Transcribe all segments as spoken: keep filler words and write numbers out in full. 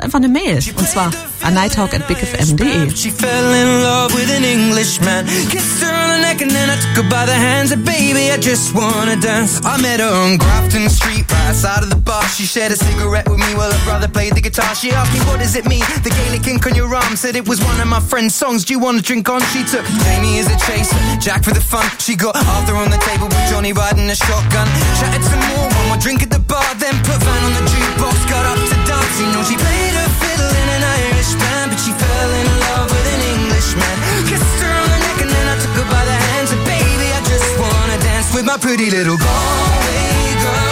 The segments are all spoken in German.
einfach eine Mail. Und zwar an nighthawk at big f m dot d e. She fell in love with an Englishman. Kissed her on the neck and then I took her by the hands. And baby, I just wanna dance. I met her on Grafton Street, right outside of the bar. She shared a cigarette with me while her brother played the guitar. She asked me, what does it mean? The Gaelic ink on your arm. Said it was one of my friend's songs. Do you want to drink on? She took Jamie as a chaser, Jack for the fun. She got Arthur on the table with Johnny riding a shotgun. Chatted some more, one more drink at the bar. Then put Van on the jukebox, got up to dance. You know she played her fiddle in an Irish band, but she fell in love with an Englishman. Kissed her on the neck and then I took her by the hands. And baby, I just wanna dance with my pretty little Galway girl.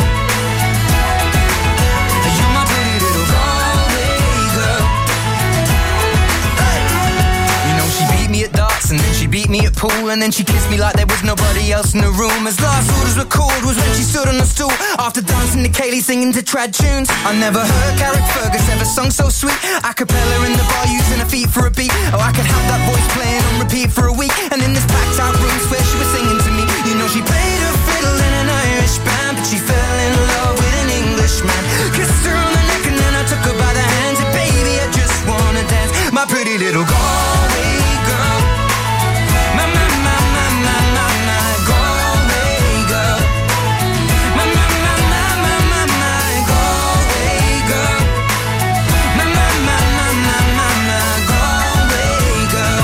You're my pretty little Galway girl. Hey. You know she beat me at darts and then she beat me at pool, and then she kissed me like there was nobody else in the room. As last orders were called was when she stood on the stool after dancing to Kaylee singing to trad tunes. I never heard Carrick Fergus ever sung so sweet. A cappella in the bar using her feet for a beat. Oh, I could have that voice playing on repeat for a week. And in this packed out room where she was singing to me. You know she played her fiddle in an Irish band, but she fell in love with an Englishman. Kissed her on the neck and then I took her by the hands. And baby, I just wanna dance, my pretty little Galway girl. My, my, my, my, my, my, my Galway girl. My, my, my, my, my, my, my Galway girl. My, my, my, my, my, my, my Galway girl.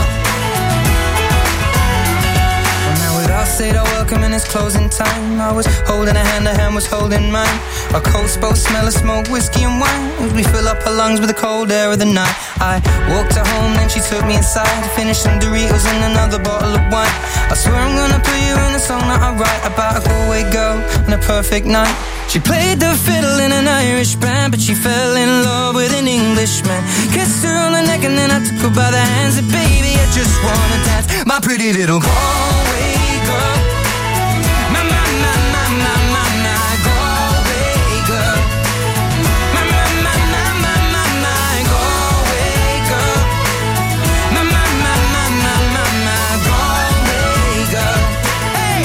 Well, now with us said I welcome and it's closing time. I was holding her hand, her hand was holding mine. Our coats both smell of smoke, whiskey and wine, as we fill up her lungs with the cold air of the night. I walked her home, then she took me inside to finish some Doritos and another bottle of wine. I swear I'm gonna put you in a song that I write about a Galway girl and a perfect night. She played the fiddle in an Irish band, but she fell in love with an Englishman. Kissed her on the neck and then I took her by the hands. And baby, I just wanna dance, my pretty little Galway girl. My, my, my, my, my, my, my Galway girl. My, my, my, my, my, my, my Galway girl. My, my, my, my, my, my, my Galway girl. Hey!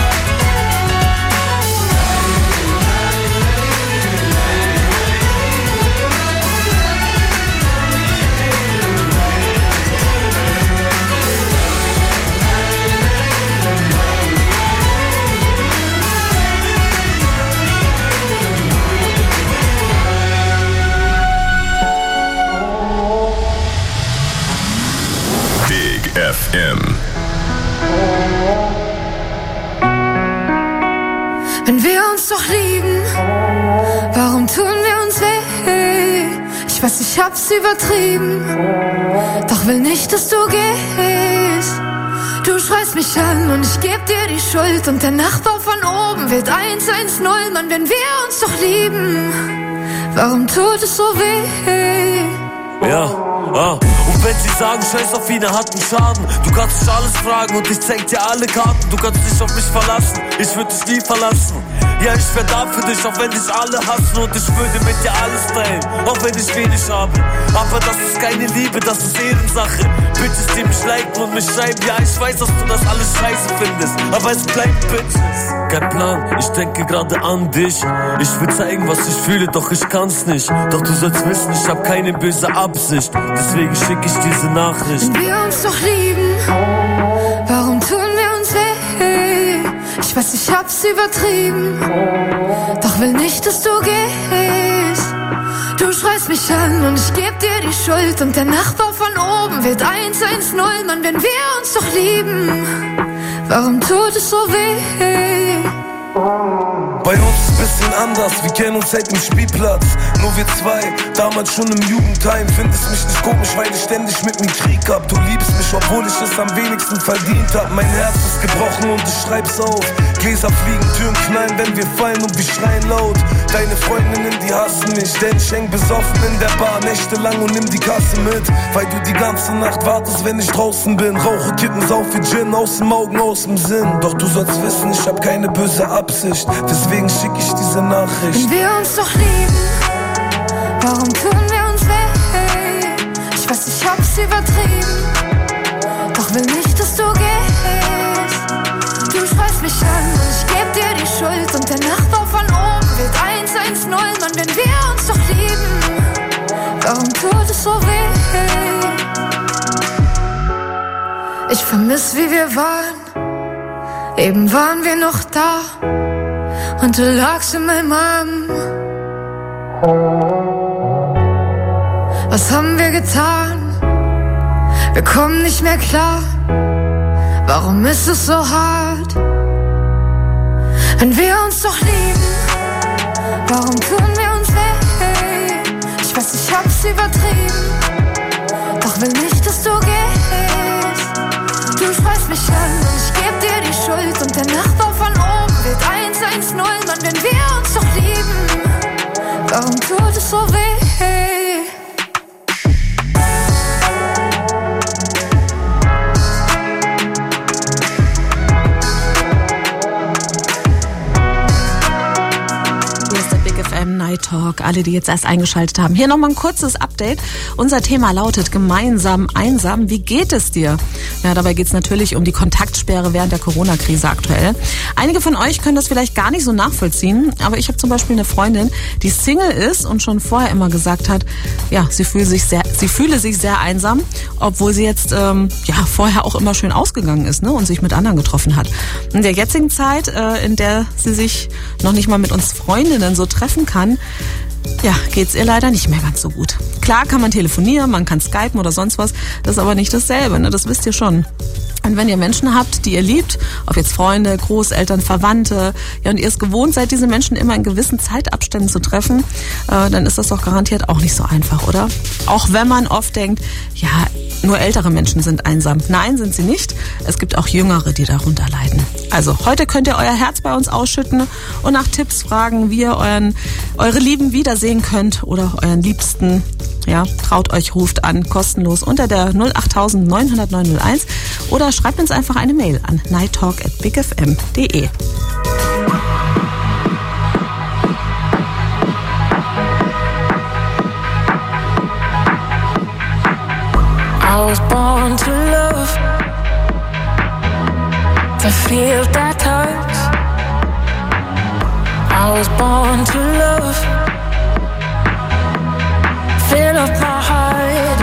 F M. Wenn wir uns doch lieben, warum tun wir uns weh? Ich weiß, ich hab's übertrieben, doch will nicht, dass du gehst. Du schreist mich an und ich geb dir die Schuld, und der Nachbar von oben wird eins eins null. Mann, wenn wir uns doch lieben, warum tut es so weh? Ja, ah. Und wenn sie sagen, scheiß auf ihn, er hat einen Schaden. Du kannst dich alles fragen und ich zeig dir alle Karten. Du kannst dich auf mich verlassen, ich würde dich nie verlassen. Ja, ich wär da für dich, auch wenn dich alle hassen. Und ich würde mit dir alles teilen, auch wenn ich wenig habe. Aber das ist keine Liebe, das ist Ehrensache. Bitches, die mich liken und mich schreiben. Ja, ich weiß, dass du das alles scheiße findest, aber es bleibt Bitches. Kein Plan, ich denke gerade an dich. Ich will zeigen, was ich fühle, doch ich kann's nicht. Doch du sollst wissen, ich hab keine böse Absicht. Deswegen schick ich diese Nachricht. Wenn wir uns doch lieben, warum tun wir uns weh? Ich weiß, ich hab's übertrieben, doch will nicht, dass du gehst. Du schreist mich an und ich geb dir die Schuld, und der Nachbar von oben wird eins eins null. Mann, wenn wir uns doch lieben, warum tut es so weh? Bei uns ist bisschen anders, wir kennen uns seit dem Spielplatz. Nur wir zwei, damals schon im Jugendheim. Findest mich nicht komisch, weil ich ständig mit mir Krieg hab. Du liebst mich, obwohl ich es am wenigsten verdient hab. Mein Herz ist gebrochen und ich schreib's auf. Gläser fliegen, Türen knallen, wenn wir fallen, und wir schreien laut. Deine Freundinnen, die hassen mich, denn ich häng besoffen in der Bar nächtelang und nimm die Kasse mit. Weil du die ganze Nacht wartest, wenn ich draußen bin. Rauche Kippen, saufe Gin, aus dem Augen, aus dem Sinn. Doch du sollst wissen, ich hab keine böse Absicht, deswegen schick ich diese Nachricht. Wenn wir uns doch lieben, warum tun wir uns weh? Ich weiß, ich hab's übertrieben, doch will nicht, dass du gehst. Du schreist mich an und ich geb dir die Schuld, und der Nachbar von oben wird eins eins null. Mann, wenn wir uns doch lieben, warum tut es so weh? Ich vermiss, wie wir waren, eben waren wir noch da und du lagst in meinem Arm. Was haben wir getan? Wir kommen nicht mehr klar. Warum ist es so hart? Wenn wir uns doch lieben, warum tun wir uns weh? Ich weiß, ich hab's übertrieben, doch will nicht, dass du gehst. Du schreist mich an und ich geb dir die Schuld und der Nachbar von oben wird eins eins null. Mann, wenn wir uns doch lieben, warum tut es so weh? Night Talk, alle, die jetzt erst eingeschaltet haben. Hier nochmal ein kurzes Update. Unser Thema lautet gemeinsam einsam. Wie geht es dir? Ja, dabei geht es natürlich um die Kontaktsperre während der Corona-Krise aktuell. Einige von euch können das vielleicht gar nicht so nachvollziehen, aber ich habe zum Beispiel eine Freundin, die Single ist und schon vorher immer gesagt hat, ja, sie fühle sich sehr, sie fühle sich sehr einsam, obwohl sie jetzt ähm, ja vorher auch immer schön ausgegangen ist, ne, und sich mit anderen getroffen hat. In der jetzigen Zeit, äh, in der sie sich noch nicht mal mit uns Freundinnen so treffen kann, ja, geht's ihr leider nicht mehr ganz so gut. Klar kann man telefonieren, man kann skypen oder sonst was, das ist aber nicht dasselbe, ne? Das wisst ihr schon. Und wenn ihr Menschen habt, die ihr liebt, ob jetzt Freunde, Großeltern, Verwandte, ja, und ihr es gewohnt seid, diese Menschen immer in gewissen Zeitabständen zu treffen, äh, dann ist das doch garantiert auch nicht so einfach, oder? Auch wenn man oft denkt, ja, nur ältere Menschen sind einsam. Nein, sind sie nicht. Es gibt auch Jüngere, die darunter leiden. Also heute könnt ihr euer Herz bei uns ausschütten und nach Tipps fragen, wie ihr euren, eure Lieben wiedersehen könnt oder euren Liebsten. Ja, traut euch, ruft an, kostenlos unter der null acht neun null null neun null eins oder schreibt uns einfach eine Mail an nighttalk at big f m punkt d e. I was born to love, to feel that touch. I was born to love, fill up my heart.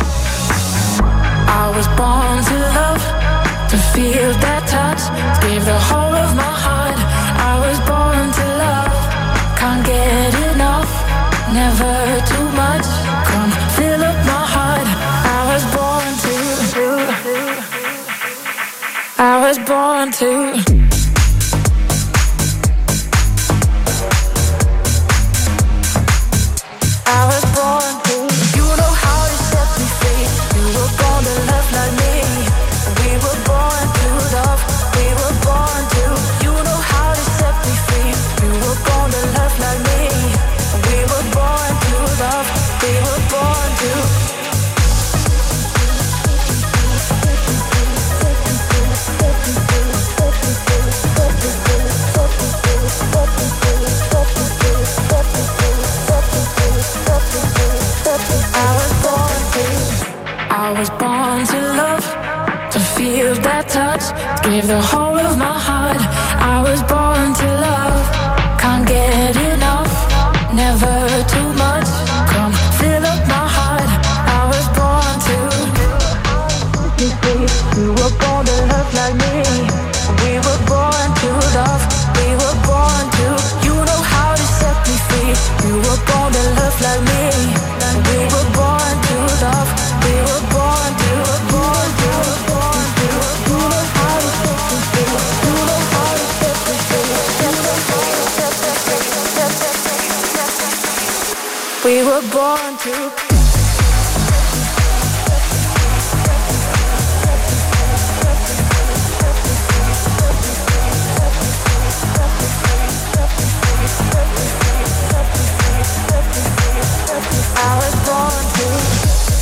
I was born to love, to feel that touch, give the whole of my heart. I was born to love, can't get enough, never too much. Come fill up my heart. I was born to, I was born to. I was born to. You know how to set me free. You were born to love like me. We were born to love. We were born to. You know how to set me free. You were born to love like me. We were born to love. We were born to. I was born to love, to feel that touch, give the whole of my heart. I was born to love, can't get enough, never too much. Come fill up my heart. I was born to. You were born to love like me. We were born to love. We were born to. You know how to set me free. You were born to love like me. We were born to love. We were born to, born to, born to. You know how to set me free. You know how to set me free. You know how to set me free. We were born to. I was born to.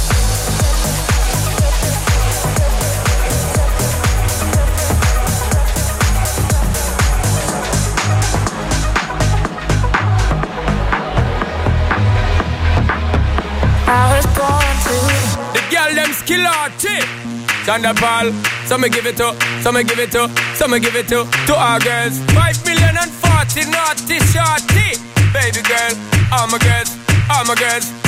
I was born to. The girl them skill arty. Chanda Paul, some me give it to, some me give it to, some me give it to, to our girls. Five million and forty naughty shorty. Baby girl, all my girls, all my girls,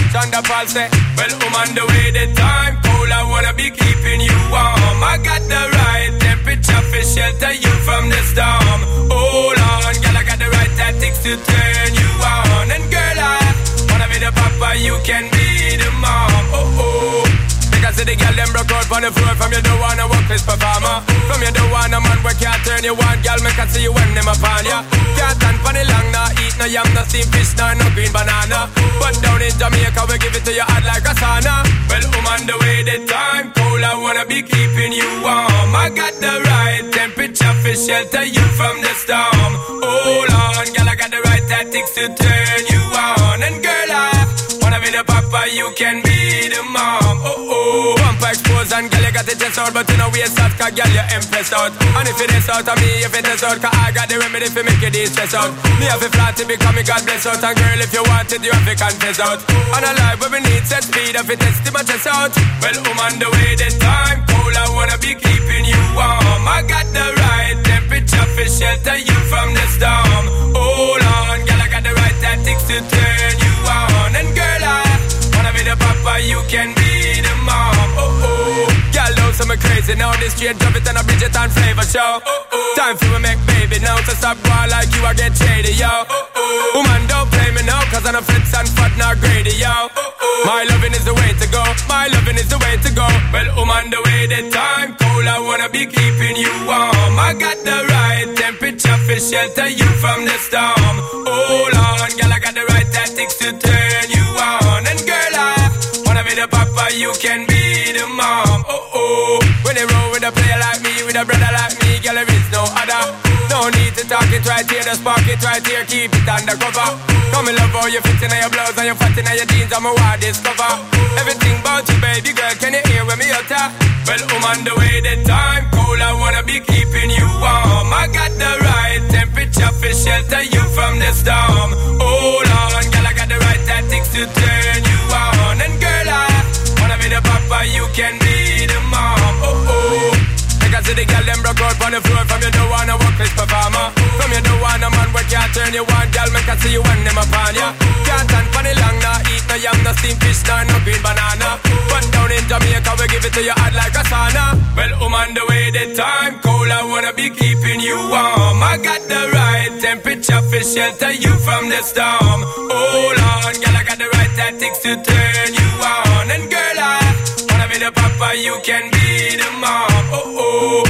Shonda Paul say, well, I'm on the way, the time cold, I wanna be keeping you warm. I got the right temperature for shelter you from the storm. Hold on, girl, I got the right tactics to turn you on. And girl, I wanna be the papa, you can be the mom. Oh, oh. Because the girl them broke out on the floor. From you don't wanna work this performer. From you don't wanna man where can't turn you on. Girl, make I see you when them upon ya. Can't stand for the long, nah eat no yam, no steamed fish, nah no green banana. But down in Jamaica we give it to you hot like a sauna. Well, I'm on the way, the time cold, I wanna be keeping you warm. I got the right temperature for shelter you from the storm. Hold on, girl, I got the right tactics to turn you on. And girl, I wanna be the papa, you can be the mom. Oh oh, bump expose and girl, you got the chest out, but you know we soft, cause girl, you impressed out. And if it is out of me, if it is out, cause I got the remedy for make it stress out. Me have a flat to become me God bless out. And girl, if you want it, you have to confess out. And a life where we need set speed, if it is to my chest out. Well, I'm on the way, the time cold, I wanna be keeping you warm. I got the right temperature for shelter you from the storm. Hold on, girl, I got the right tactics to turn you on. And girl, I wanna be the papa, you can be the mom. Oh oh, girl, know some crazy now. This straight drop it and a Bridget and flavor show. Oh oh, time for me make baby now. To stop going like you, I get shady, yo. Oh oh, woman don't play me now, cause I'm a fits and fat not greedy, yo. Oh oh, my loving is the way to go. My loving is the way to go. Well, I'm on the way, the time cold, I wanna be keeping you warm. I got the right temperature for shelter you from the storm. Hold on, girl, I got the right tactics to turn you on. And girl, I wanna be the papa, you can be the mom. Oh oh, when they roll with a player like me, with a brother like me, girl, there is no other. No need to talk it right here, just spark it right here, keep it undercover. Come and love how you fit in your blouse and you fat in your jeans, I'm a wild discover. Everything about you, baby girl, can you hear when me utter? Well, I'm on the way, the time cold, I wanna be keeping you warm. I got the right temperature for shelter you from the storm. Hold on, girl, I got the right tactics to turn you on. And girl, I wanna be the papa, you can be the mom. Oh oh, because the girl them broke out on the floor. From you don't wanna work this performer. From you don't wanna man where can't turn you on. Girl, make I see you when them upon ya. Can't stand for the long, nah eat no yam, no steamed fish, nah no green banana. But down in Jamaica we give it to you hot like a sauna. Well, I'm on the way, the time cold, I wanna be keeping you warm. I got the right temperature for shelter you from the storm. Hold on, girl, I got the right tactics to turn you on. And girl, I wanna be the papa, you can be the mom. Oh oh,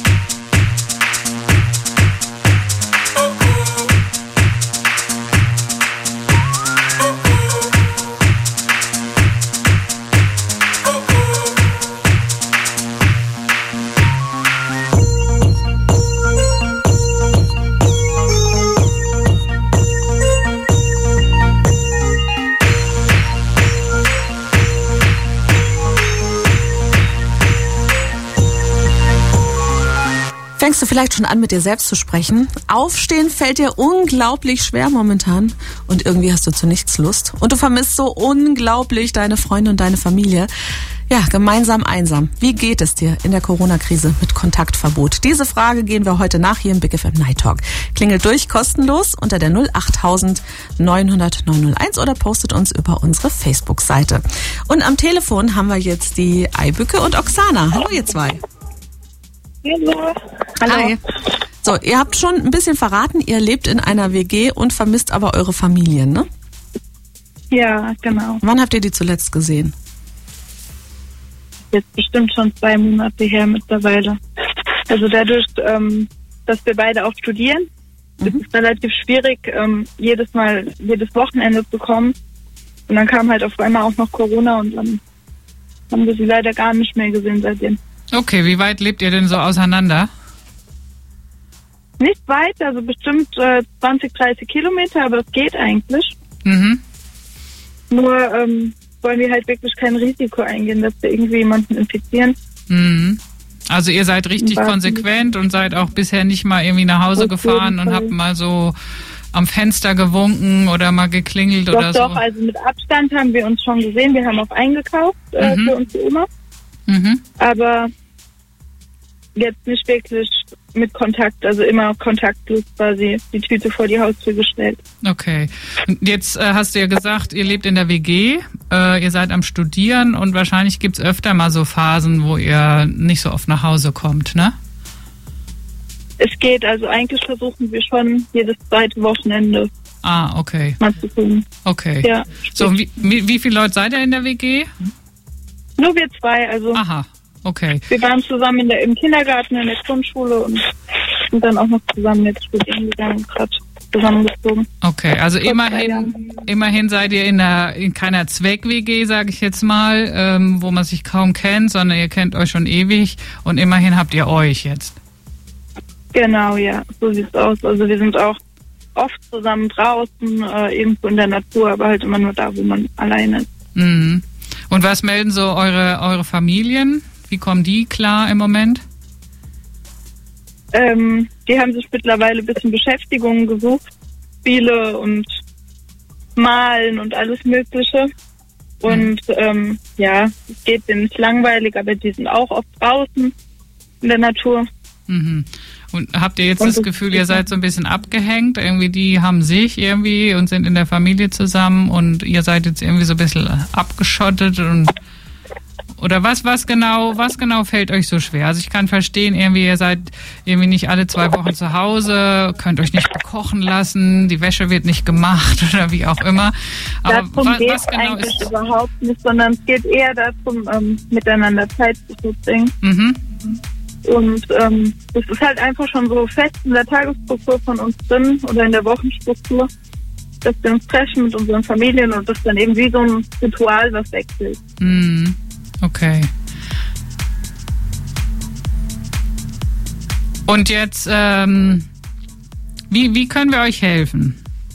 oh oh, oh oh, oh oh. Fängst du vielleicht schon an, mit dir selbst zu sprechen? Aufstehen fällt dir unglaublich schwer momentan und irgendwie hast du zu nichts Lust. Und du vermisst so unglaublich deine Freunde und deine Familie. Ja, gemeinsam einsam. Wie geht es dir in der Corona-Krise mit Kontaktverbot? Diese Frage gehen wir heute nach hier im Big F M Night Talk. Klingelt durch, kostenlos unter der null acht neunhundert neunhunderteins oder postet uns über unsere Facebook-Seite. Und am Telefon haben wir jetzt die Eibücke und Oksana. Hallo ihr zwei. Hallo. Hallo. Hi. So, ihr habt schon ein bisschen verraten, ihr lebt in einer W G und vermisst aber eure Familien, ne? Ja, genau. Wann habt ihr die zuletzt gesehen? Jetzt bestimmt schon zwei Monate her mittlerweile. Also dadurch, ähm, dass wir beide auch studieren, mhm. ist es relativ schwierig, ähm, jedes Mal, jedes Wochenende zu kommen. Und dann kam halt auf einmal auch noch Corona und dann haben wir sie leider gar nicht mehr gesehen seitdem. Okay, wie weit lebt ihr denn so auseinander? Nicht weit, also bestimmt äh, zwanzig, dreißig Kilometer, aber das geht eigentlich. Mhm. Nur ähm, wollen wir halt wirklich kein Risiko eingehen, dass wir irgendwie jemanden infizieren. Mhm. Also ihr seid richtig und konsequent und seid auch bisher nicht mal irgendwie nach Hause gefahren und habt mal so am Fenster gewunken oder mal geklingelt doch, oder so? Doch, also mit Abstand haben wir uns schon gesehen. Wir haben auch eingekauft äh, mhm. für uns die Oma. Mhm. Aber jetzt nicht wirklich mit Kontakt, also immer kontaktlos quasi die Tüte vor die Haustür gestellt. Okay. Und jetzt äh, hast du ja gesagt, ihr lebt in der W G, äh, ihr seid am Studieren und wahrscheinlich gibt's öfter mal so Phasen, wo ihr nicht so oft nach Hause kommt, ne? Es geht, also eigentlich versuchen wir schon jedes zweite Wochenende Ah, okay. mal zu tun. Okay. Ja. So, wie, wie, wie viele Leute seid ihr in der W G? Nur wir zwei, also Aha, okay. wir waren zusammen in der, im Kindergarten, in der Grundschule und sind dann auch noch zusammen jetzt studieren gegangen, gerade zusammengezogen. Okay, also Vor zwei immerhin, Jahren. immerhin seid ihr in, einer, in keiner Zweck-W G, sage ich jetzt mal, ähm, wo man sich kaum kennt, sondern ihr kennt euch schon ewig und immerhin habt ihr euch jetzt. Genau, ja, so sieht's aus. Also wir sind auch oft zusammen draußen, äh, irgendwo in der Natur, aber halt immer nur da, wo man alleine ist. Mhm. Und was melden so eure, eure Familien? Wie kommen die klar im Moment? Ähm, die haben sich mittlerweile ein bisschen Beschäftigung gesucht, Spiele und Malen und alles Mögliche. Und ähm, ja, es geht denen nicht langweilig, aber die sind auch oft draußen in der Natur. Mhm. Und habt ihr jetzt Und das das Gefühl, ist ihr seid so ein bisschen abgehängt? Irgendwie die haben sich irgendwie und sind in der Familie zusammen und ihr seid jetzt irgendwie so ein bisschen abgeschottet und oder was, was genau, was genau fällt euch so schwer? Also ich kann verstehen, irgendwie ihr seid irgendwie nicht alle zwei Wochen zu Hause, könnt euch nicht bekochen lassen, die Wäsche wird nicht gemacht oder wie auch immer. Aber Darum was, geht was es genau eigentlich ist? überhaupt nicht, sondern es geht eher darum, ähm, miteinander Zeit zu verbringen. Mhm. Und ähm, das ist halt einfach schon so fest in der Tagesstruktur von uns drin oder in der Wochenstruktur, dass wir uns treffen mit unseren Familien und das ist dann eben wie so ein Ritual, was wechselt. Mhm. Okay. Und jetzt, ähm, wie, wie können wir euch helfen?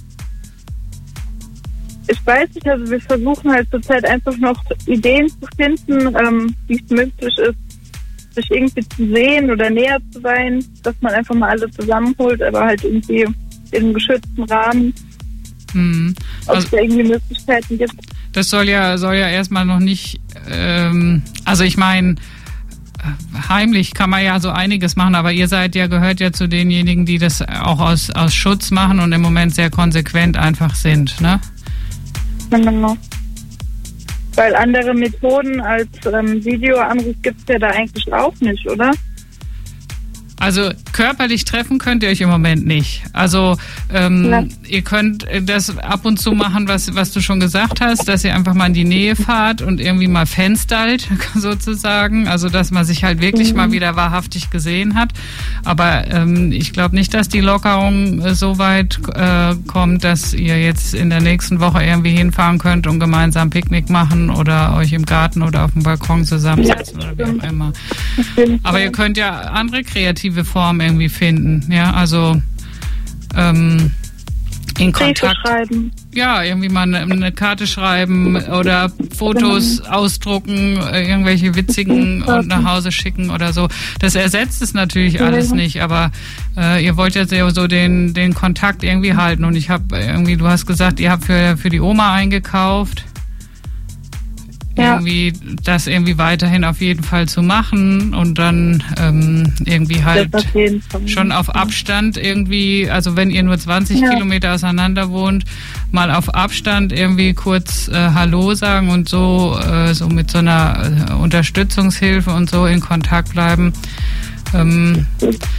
Ich weiß nicht, also wir versuchen halt zurzeit einfach noch Ideen zu finden, ähm, wie es möglich ist, sich irgendwie zu sehen oder näher zu sein, dass man einfach mal alle zusammenholt, aber halt irgendwie in einem geschützten Rahmen, Hm. ob Also, es da irgendwie Möglichkeiten gibt. das soll ja, soll ja erstmal noch nicht, ähm, also ich meine, heimlich kann man ja so einiges machen, aber ihr seid ja, gehört ja zu denjenigen, die das auch aus, aus Schutz machen und im Moment sehr konsequent einfach sind, ne? Genau. Weil andere Methoden als ähm, Videoanruf gibt es ja da eigentlich auch nicht, oder? Also körperlich treffen könnt ihr euch im Moment nicht. Also ähm, Ja. ihr könnt das ab und zu machen, was was du schon gesagt hast, dass ihr einfach mal in die Nähe fahrt und irgendwie mal fenstert sozusagen. Also dass man sich halt wirklich Mhm. mal wieder wahrhaftig gesehen hat. Aber ähm, ich glaube nicht, dass die Lockerung äh, so weit äh, kommt, dass ihr jetzt in der nächsten Woche irgendwie hinfahren könnt und gemeinsam Picknick machen oder euch im Garten oder auf dem Balkon zusammensetzen Ja, oder wie auch stimmt. immer. Auf jeden Aber Fall. ihr könnt ja andere kreative Formen irgendwie finden, ja, also ähm, in Briefe Kontakt, schreiben. ja, irgendwie mal eine, eine Karte schreiben oder Fotos ausdrucken, äh, irgendwelche witzigen und nach Hause schicken oder so. Das ersetzt es natürlich alles nicht, aber äh, ihr wollt ja sehr so den den Kontakt irgendwie halten und ich habe irgendwie, du hast gesagt, ihr habt für für die Oma eingekauft. Ja. Irgendwie das irgendwie weiterhin auf jeden Fall zu machen und dann ähm, irgendwie halt Das auf jeden Fall. schon auf Abstand irgendwie, also wenn ihr nur zwanzig Ja. Kilometer auseinander wohnt, mal auf Abstand irgendwie kurz äh, Hallo sagen und so, äh, so mit so einer äh, Unterstützungshilfe und so in Kontakt bleiben. Ähm,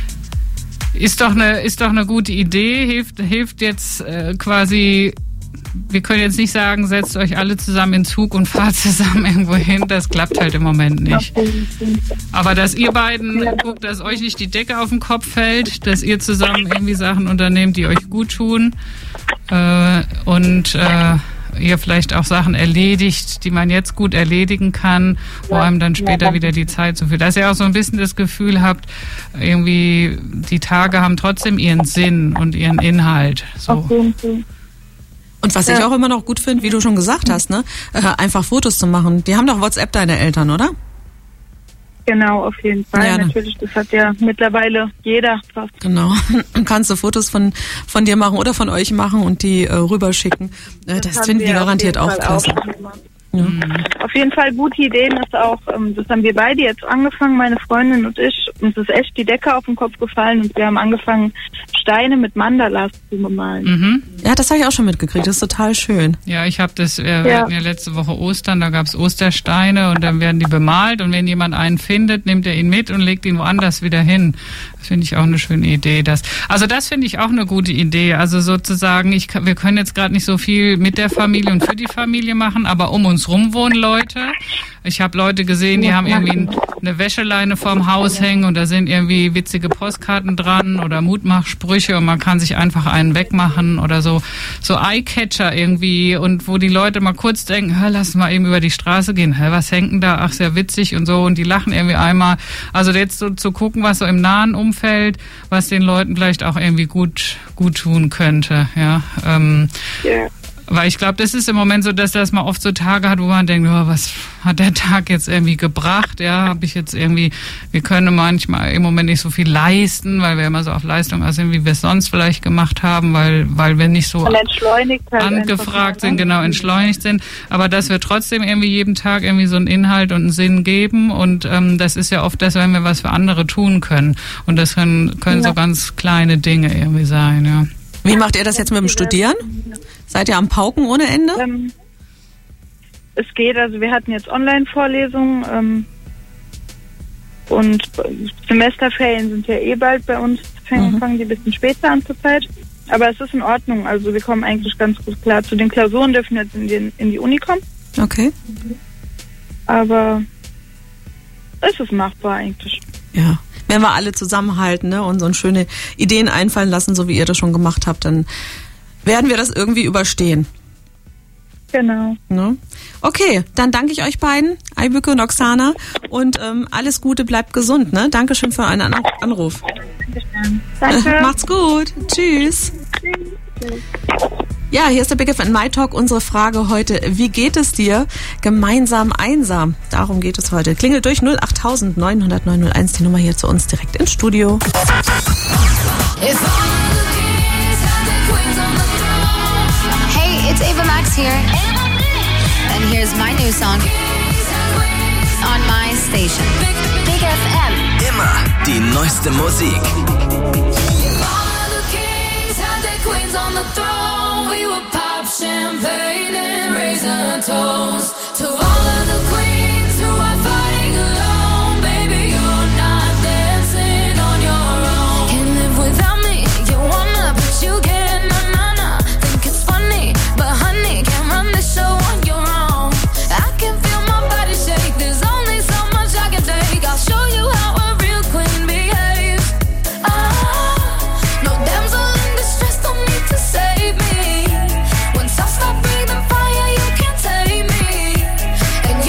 ist doch eine ist doch eine gute Idee, hilft hilft jetzt äh, quasi. Wir können jetzt nicht sagen, setzt euch alle zusammen in Zug und fahrt zusammen irgendwo hin. Das klappt halt im Moment nicht. Aber dass ihr beiden guckt, dass euch nicht die Decke auf den Kopf fällt, dass ihr zusammen irgendwie Sachen unternehmt, die euch gut tun äh, und äh, ihr vielleicht auch Sachen erledigt, die man jetzt gut erledigen kann, wo einem dann später wieder die Zeit so viel. Dass ihr auch so ein bisschen das Gefühl habt, irgendwie die Tage haben trotzdem ihren Sinn und ihren Inhalt. So. Auf jeden Fall. Und was Ja. ich auch immer noch gut finde, wie du schon gesagt hast, ne, äh, einfach Fotos zu machen. Die haben doch WhatsApp, deine Eltern, oder? Genau, auf jeden Fall. Ja, ne. Natürlich, das hat ja mittlerweile jeder fast. Genau. Dann kannst du Fotos von von dir machen oder von euch machen und die äh, rüberschicken. Äh, das haben finden die wir auf garantiert jeden auch Fall klasse. auch gemacht. Ja. Auf jeden Fall gute Ideen ist auch, das haben wir beide jetzt angefangen, meine Freundin und ich. Uns ist echt die Decke auf den Kopf gefallen und wir haben angefangen, Steine mit Mandalas zu bemalen. Mhm. Ja, das habe ich auch schon mitgekriegt. Das ist total schön. Ja, ich habe das, wir ja. hatten ja letzte Woche Ostern, da gab es Ostersteine und dann werden die bemalt und wenn jemand einen findet, nimmt er ihn mit und legt ihn woanders wieder hin. Das finde ich auch eine schöne Idee. Das, also das finde ich auch eine gute Idee. Also sozusagen, ich, wir können jetzt gerade nicht so viel mit der Familie und für die Familie machen, aber um uns rum wohnen Leute. Ich habe Leute gesehen, die haben irgendwie eine Wäscheleine vorm Haus hängen und da sind irgendwie witzige Postkarten dran oder Mutmachsprüche und man kann sich einfach einen wegmachen oder so so Eyecatcher irgendwie und wo die Leute mal kurz denken, hör, lass mal eben über die Straße gehen, hä, was hängt denn da? Ach, sehr witzig und so und die lachen irgendwie einmal. Also jetzt so zu gucken, was so im nahen Umfeld, was den Leuten vielleicht auch irgendwie gut gut tun könnte, ja. Ähm, yeah. Weil ich glaube, das ist im Moment so, dass das mal oft so Tage hat, wo man denkt, oh, was hat der Tag jetzt irgendwie gebracht? Ja, habe ich jetzt irgendwie, wir können manchmal im Moment nicht so viel leisten, weil wir immer so auf Leistung aus sind, wie wir es sonst vielleicht gemacht haben, weil weil wir nicht so halt angefragt sind, genau, entschleunigt sind. Aber dass wir trotzdem irgendwie jeden Tag irgendwie so einen Inhalt und einen Sinn geben und ähm, das ist ja oft das, wenn wir was für andere tun können. Und das können, können ja. so ganz kleine Dinge irgendwie sein, ja. Wie macht ihr das jetzt mit dem Studieren? Seid ihr am Pauken ohne Ende? Ähm, es geht, also wir hatten jetzt Online-Vorlesungen ähm, und Semesterferien sind ja eh bald bei uns, fangen, mhm. fangen die ein bisschen später an zur Zeit. Aber es ist in Ordnung, also wir kommen eigentlich ganz gut klar. Zu den Klausuren dürfen wir jetzt in, den, in die Uni kommen. Okay. Aber es ist machbar eigentlich. Ja. Wenn wir alle zusammenhalten, ne, und so schöne Ideen einfallen lassen, so wie ihr das schon gemacht habt, dann werden wir das irgendwie überstehen. Genau. Ne? Okay, dann danke ich euch beiden, Aybüke und Oksana, und ähm, alles Gute, bleibt gesund. Ne? Dankeschön für einen Anruf. Danke. Macht's gut. Tschüss. Tschüss. Ja, hier ist der Big F M My Talk. Unsere Frage heute, wie geht es dir gemeinsam einsam? Darum geht es heute. Klingelt durch null acht neun null null neun null eins, die Nummer hier zu uns direkt ins Studio. Hey, it's Ava Max here. And here's my new song on my station. Big F M. Immer die neueste Musik. Queens on the throne, we would pop champagne and raise a toast to all of the queens who are fighting alone. Baby, you're not dancing on your own. Can't live without me, you wanna, but you can't. Na na na, think it's funny, but honey, can't run the show on your own. I can feel my body shake. There's only so much I can take. I'll show you how a real queen behaves. Ah, no damsel in distress, don't need to save me. Once I stop breathing fire, you can't take me. And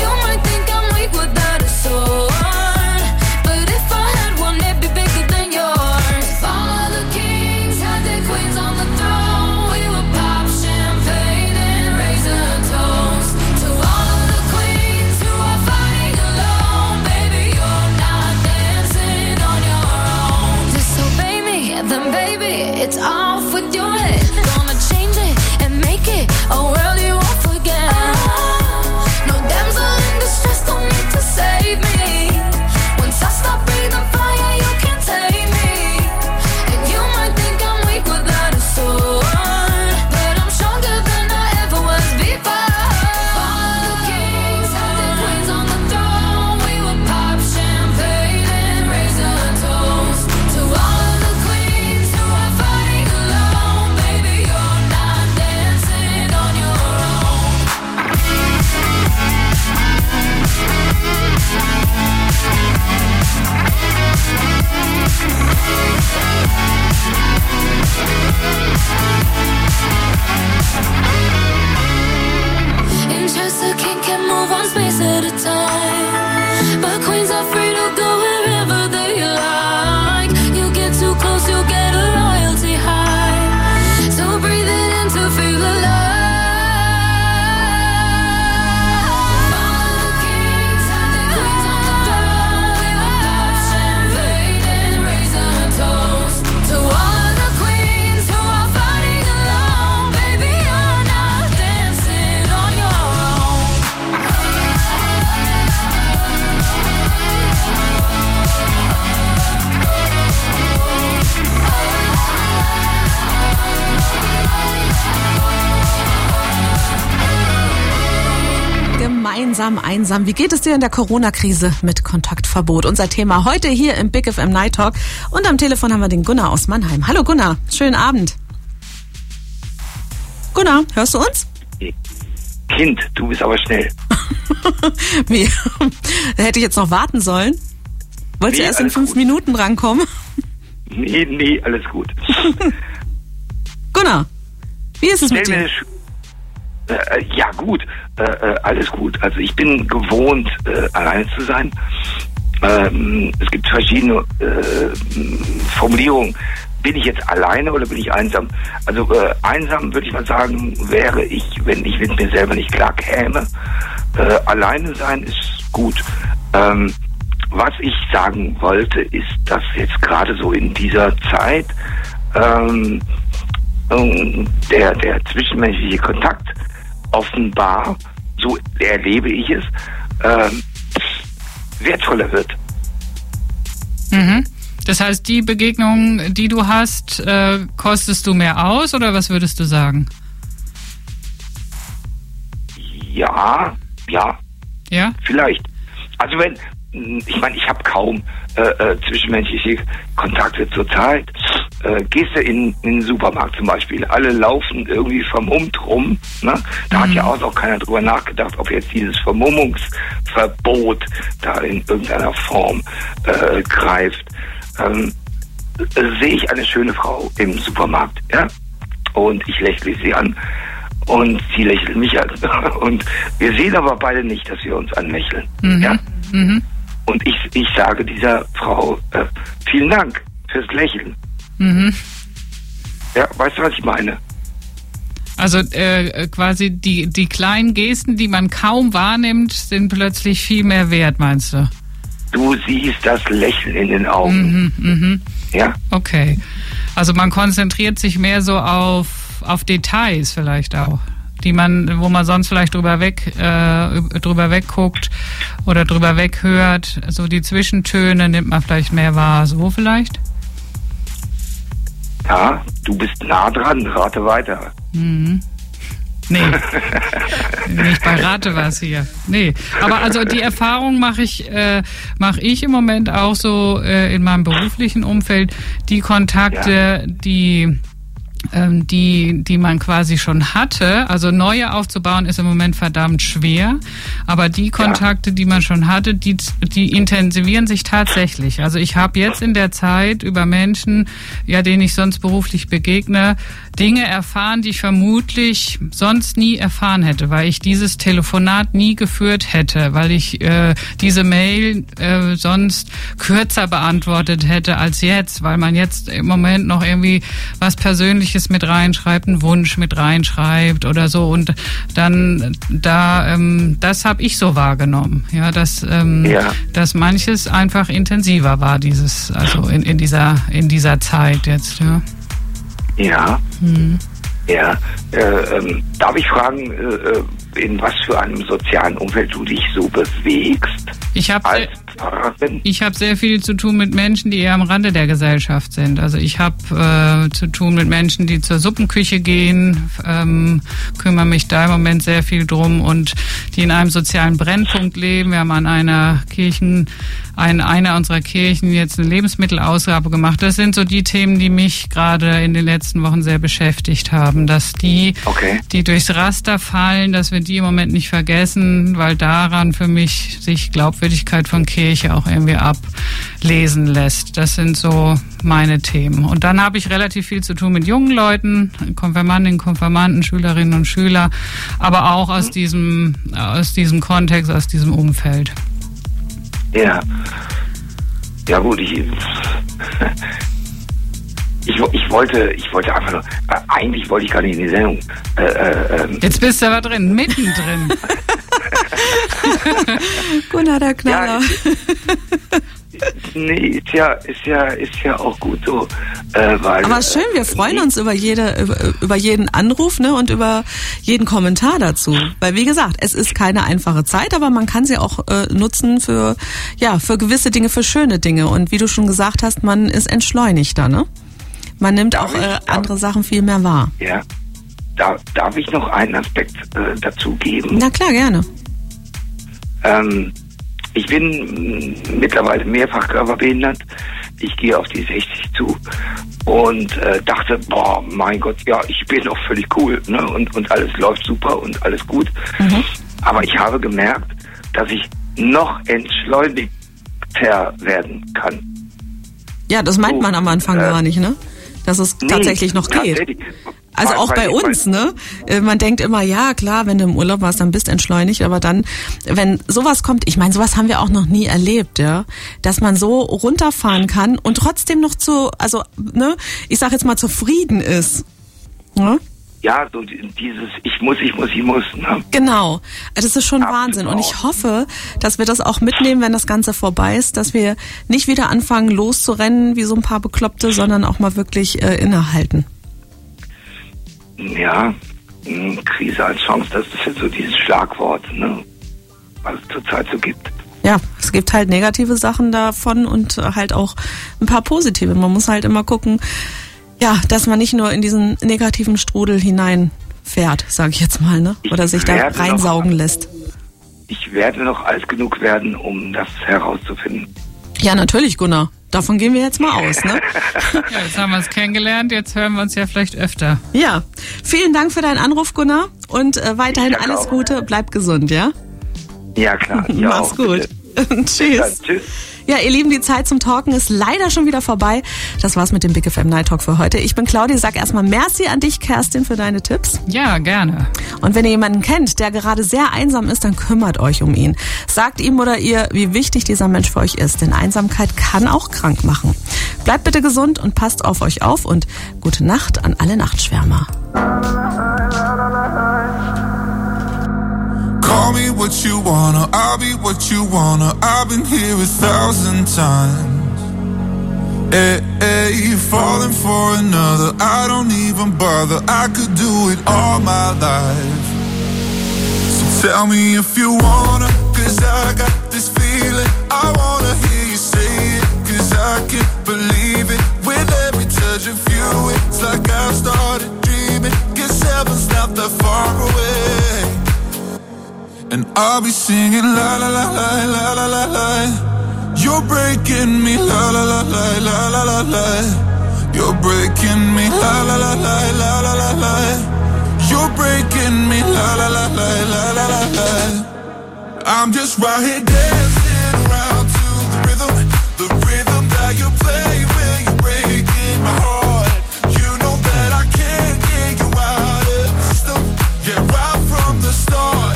Gemeinsam, einsam. Wie geht es dir in der Corona-Krise mit Kontaktverbot? Unser Thema heute hier im Big F M Night Talk. Und am Telefon haben wir den Gunnar aus Mannheim. Hallo Gunnar, schönen Abend. Gunnar, hörst du uns? Kind, du bist aber schnell. Wie? Da hätte ich jetzt noch warten sollen. Wolltest Nee, du erst in alles fünf gut. Minuten rankommen? Nee, nee, alles gut. Gunnar, wie ist es Stell mit mir dir? eine Sch- äh, ja, gut. Äh, äh, alles gut. Also ich bin gewohnt, äh, alleine zu sein. Ähm, es gibt verschiedene äh, Formulierungen. Bin ich jetzt alleine oder bin ich einsam? Also äh, einsam, würde ich mal sagen, wäre ich, wenn ich mit mir selber nicht klar käme. Äh, alleine sein ist gut. Ähm, was ich sagen wollte, ist, dass jetzt gerade so in dieser Zeit ähm, ähm, der, der zwischenmenschliche Kontakt offenbar, so erlebe ich es, ähm, wertvoller wird. Mhm. Das heißt, die Begegnung, die du hast, äh, kostest du mehr aus oder was würdest du sagen? Ja, ja, Ja? vielleicht. Also wenn, ich meine, ich habe kaum äh, äh, zwischenmenschliche Kontakte zurzeit. Äh, gehst du in, in den Supermarkt zum Beispiel, alle laufen irgendwie vermummt rum. Ne? Da hat ja auch noch keiner drüber nachgedacht, ob jetzt dieses Vermummungsverbot da in irgendeiner Form äh, greift. Ähm, äh, sehe ich eine schöne Frau im Supermarkt, ja? Und ich lächle sie an. Und sie lächelt mich an. Und wir sehen aber beide nicht, dass wir uns anlächeln. Mhm. Ja? Mhm. Und ich, ich sage dieser Frau, äh, vielen Dank fürs Lächeln. Mhm. Ja, weißt du, was ich meine? Also äh, quasi die, die kleinen Gesten, die man kaum wahrnimmt, sind plötzlich viel mehr wert, meinst du? Du siehst das Lächeln in den Augen. Mhm, mhm. Ja? Okay. Also man konzentriert sich mehr so auf, auf Details vielleicht auch, die man, wo man sonst vielleicht drüber weg, äh, drüber wegguckt oder drüber weghört. So die Zwischentöne nimmt man vielleicht mehr wahr. So vielleicht? Ja, du bist nah dran, rate weiter. Mhm. Nee, nicht bei Rate was hier. Nee, aber also die Erfahrung mache ich, äh, mache ich im Moment auch so äh, in meinem beruflichen Umfeld. Die Kontakte, ja. die ähm, die, die man quasi schon hatte, also neue aufzubauen, ist im Moment verdammt schwer. Aber die Kontakte, ja. die man schon hatte, die, die intensivieren sich tatsächlich. Also ich habe jetzt in der Zeit über Menschen, ja, denen ich sonst beruflich begegne, Dinge erfahren, die ich vermutlich sonst nie erfahren hätte, weil ich dieses Telefonat nie geführt hätte, weil ich äh, diese Mail äh, sonst kürzer beantwortet hätte als jetzt, weil man jetzt im Moment noch irgendwie was Persönliches mit reinschreibt, einen Wunsch mit reinschreibt oder so, und dann da ähm, das habe ich so wahrgenommen, ja, dass ähm, ja. dass manches einfach intensiver war, dieses also in, in dieser in dieser Zeit jetzt, ja. Ja. Hm. Ja. Äh, ähm, darf ich fragen, äh, in was für einem sozialen Umfeld du dich so bewegst? Ich habe ich habe sehr viel zu tun mit Menschen, die eher am Rande der Gesellschaft sind. Also ich habe äh, zu tun mit Menschen, die zur Suppenküche gehen, ähm, kümmere mich da im Moment sehr viel drum, und die in einem sozialen Brennpunkt leben. Wir haben an einer Kirchen, an einer unserer Kirchen jetzt eine Lebensmittelausgabe gemacht. Das sind so die Themen, die mich gerade in den letzten Wochen sehr beschäftigt haben, dass die, okay. die durchs Raster fallen, dass wir die im Moment nicht vergessen, weil daran für mich sich Glaubwürdigkeit von Kirche auch irgendwie ablesen lässt. Das sind so meine Themen. Und dann habe ich relativ viel zu tun mit jungen Leuten, Konfirmandinnen, Konfirmanden, Schülerinnen und Schüler, aber auch aus diesem, aus diesem Kontext, aus diesem Umfeld. Ja. Ja gut, ich, ich, ich wollte, ich wollte einfach nur, äh, eigentlich wollte ich gar nicht in die Sendung. Äh, äh, Jetzt bist du aber drin, mittendrin. Gunnar, der Knaller. Ja, nee, ist ja, ist ja, ist ja auch gut so. Äh, weil, aber schön, wir freuen äh, uns über jede, über, über jeden Anruf, ne, und über jeden Kommentar dazu. Weil wie gesagt, es ist keine einfache Zeit, aber man kann sie auch äh, nutzen für, ja, für gewisse Dinge, für schöne Dinge. Und wie du schon gesagt hast, man ist entschleunigter, ne? Man nimmt darf auch äh, ich, andere darf, Sachen viel mehr wahr. Ja. Da, darf ich noch einen Aspekt äh, dazu geben? Na klar, gerne. Ähm, ich bin mittlerweile mehrfach körperbehindert. Ich gehe auf die sechzig zu und äh, dachte, boah, mein Gott, ja, ich bin doch völlig cool, ne? Und, und alles läuft super und alles gut. Mhm. Aber ich habe gemerkt, dass ich noch entschleunigter werden kann. Ja, das meint man am Anfang äh, gar nicht, ne? Dass es nee, tatsächlich noch geht. Tatsächlich. Also auch bei uns, ne? Man denkt immer, ja klar, wenn du im Urlaub warst, dann bist du entschleunigt, aber dann, wenn sowas kommt, ich meine, sowas haben wir auch noch nie erlebt, ja, dass man so runterfahren kann und trotzdem noch zu, also, ne, ich sag jetzt mal zufrieden ist, ne? Ja, so dieses ich muss, ich muss, ich muss. Ne? Genau, das ist schon Absolut. Wahnsinn und ich hoffe, dass wir das auch mitnehmen, wenn das Ganze vorbei ist, dass wir nicht wieder anfangen loszurennen wie so ein paar Bekloppte, sondern auch mal wirklich äh, innehalten. Ja, Krise als Chance, das ist jetzt so dieses Schlagwort, ne, was es zurzeit so gibt. Ja, es gibt halt negative Sachen davon und halt auch ein paar positive. Man muss halt immer gucken, ja, dass man nicht nur in diesen negativen Strudel hineinfährt, sage ich jetzt mal, ne, oder ich sich da reinsaugen noch, lässt. Ich werde noch alt genug werden, um das herauszufinden. Ja, natürlich, Gunnar. Davon gehen wir jetzt mal aus, ne? Ja, jetzt haben wir uns kennengelernt, jetzt hören wir uns ja vielleicht öfter. Ja, vielen Dank für deinen Anruf, Gunnar. Und äh, weiterhin alles auch. Gute, bleib gesund, ja? Ja, klar. Ja, mach's auch, gut. Tschüss. Dann, tschüss. Ja, ihr Lieben, die Zeit zum Talken ist leider schon wieder vorbei. Das war's mit dem Big F M Night Talk für heute. Ich bin Claudia, sag erstmal merci an dich, Kerstin, für deine Tipps. Ja, gerne. Und wenn ihr jemanden kennt, der gerade sehr einsam ist, dann kümmert euch um ihn. Sagt ihm oder ihr, wie wichtig dieser Mensch für euch ist, denn Einsamkeit kann auch krank machen. Bleibt bitte gesund und passt auf euch auf und gute Nacht an alle Nachtschwärmer. Call me what you wanna, I'll be what you wanna. I've been here a thousand times. Hey, hey, falling for another, I don't even bother. I could do it all my life. So tell me if you wanna, cause I got this feeling. I wanna hear you say it, cause I can't believe it. With every touch of you, it's like I've started dreaming. Cause heaven's not that far away. And I'll be singing la la la la la la la la. You're breaking me la la la la la la la la. You're breaking me la la la la la la la la. You're breaking me la la la la la la la la. I'm just right here dancing around to the rhythm, the rhythm that you play when you're breaking my heart. You know that I can't get you out of the system. Yeah, right from the start.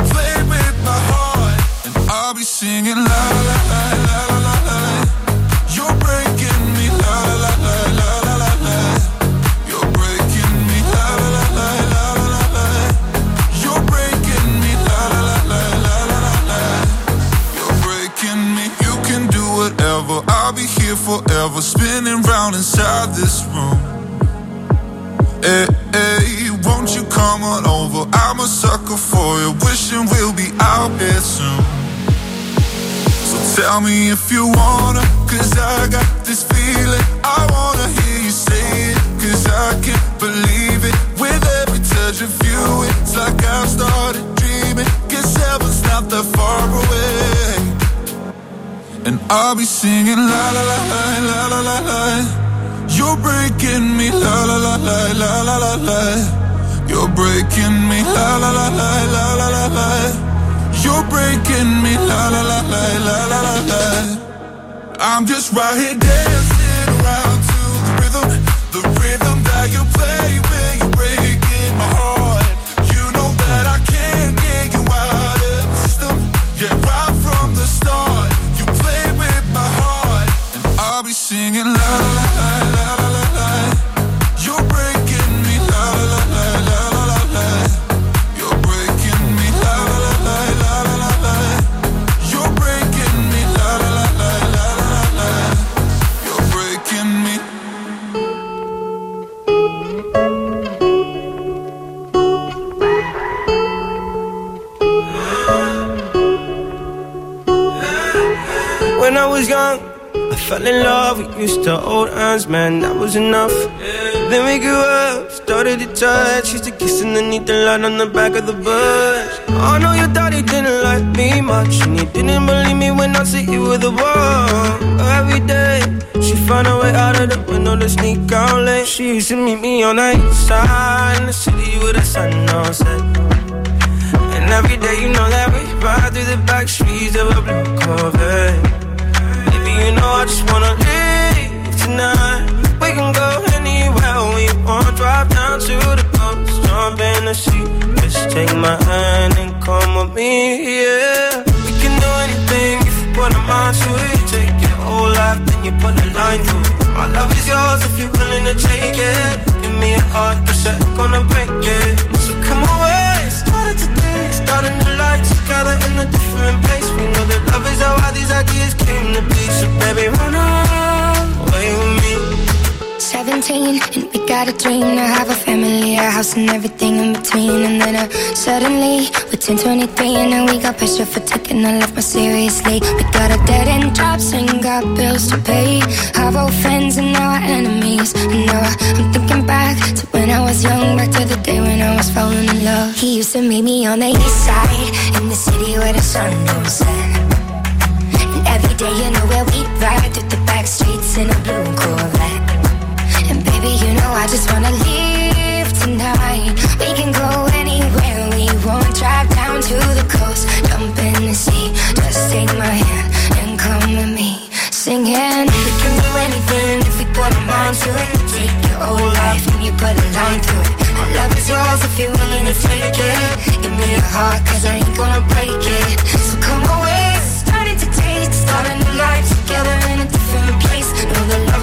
I'll be singing la la la la la la la. You're breaking me la la la la la la la. You're breaking me la la la la la la la. You're breaking me la la la la la la la. You're breaking me. You can do whatever. I'll be here forever, spinning round inside this room. Hey, hey, won't you come on over? I'm a sucker for you, wishing we'll be out there soon. Tell me if you wanna, cause I got this feeling. I wanna hear you say it, cause I can't believe it. With every touch of you, it's like I've started dreaming. Cause heaven's not that far away. And I'll be singing la la la la la la la la. You're breaking me la la la la la la la la. You're breaking me la la la la la la la la. You're breaking me, la la la la la la la la. I'm just right here dancing around to the rhythm, the rhythm that you play when you're breaking my heart. You know that I can't get you out of the system. Yeah, right from the start, you play with my heart, and I'll be singing la la la la la la la. You're breaking me, la la la la la la la la. You're breaking me, la la la la la la la la. You're breaking me, la la la la la la la la. You're breaking me. When I was young, I fell in love. We used to hold hands, man, that was enough. Then we grew up, started to touch. Used to kiss underneath the light on the back of the bus. I know your daddy didn't like me much, and he didn't believe me when I said you were the one. Every day, she found a way out of the window to sneak out late. She used to meet me on the east side in the city with the sun on set. And every day, you know that we ride through the back streets of a blue Corvette. Baby, you know I just wanna leave tonight. We can go anywhere we want. Drive down to the coast, jump in the sea. Just take my hand and come with me, yeah. We can do anything if you put a mind to it. Take your whole life, then you put a line through it. My love is yours if you're willing to take it. Give me a heart, cause I'm gonna break it. So come away, started today, starting the life together in a different place. We know that love is how all these ideas came to be. So baby, run away with me. Seventeen, and we got a dream to have a family, a house and everything in between. And then uh, suddenly, we're ten, twenty-three, and now we got pressure for taking our life more seriously. We got a dead end jobs and got bills to pay. Our old friends and now our enemies. And now I'm thinking back to when I was young, back to the day when I was falling in love. He used to meet me on the east side, in the city where the sun don't set. And every day, you know where we ride through the back streets in a blue Corvette. And baby, you know I just wanna leave tonight. We can go anywhere we want. Drive down to the coast, jump in the sea. Just take my hand and come with me, singing. We can do anything if we put our mind to it. Take your whole life and you put a line through it. My love is yours if you're willing to take it. Give me your heart, cause I ain't gonna break it. So come away, starting to taste, starting a life together in a different place. Know the love